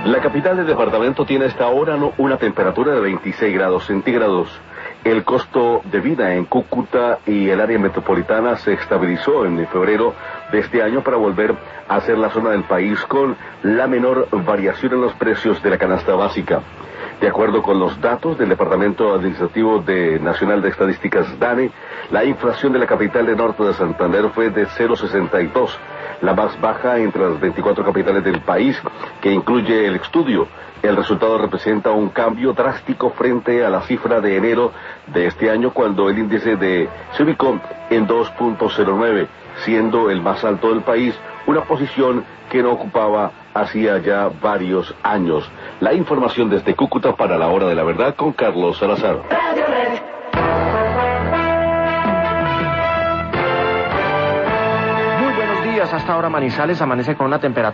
La capital del departamento tiene hasta ahora una temperatura de 26 grados centígrados. El costo de vida en Cúcuta y el área metropolitana se estabilizó en febrero de este año para volver a ser la zona del país con la menor variación en los precios de la canasta básica. De acuerdo con los datos del Departamento Administrativo Nacional de Estadísticas DANE, la inflación de la capital del norte de Santander fue de 0,62, la más baja entre las 24 capitales del país, que incluye el estudio. El resultado representa un cambio drástico frente a la cifra de enero de este año, cuando el índice se ubicó en 2,09, siendo el más alto del país, una posición que no ocupaba hacía ya varios años. La información desde Cúcuta para la Hora de la Verdad con Carlos Salazar. Muy buenos días. Hasta ahora Manizales amanece con una temperatura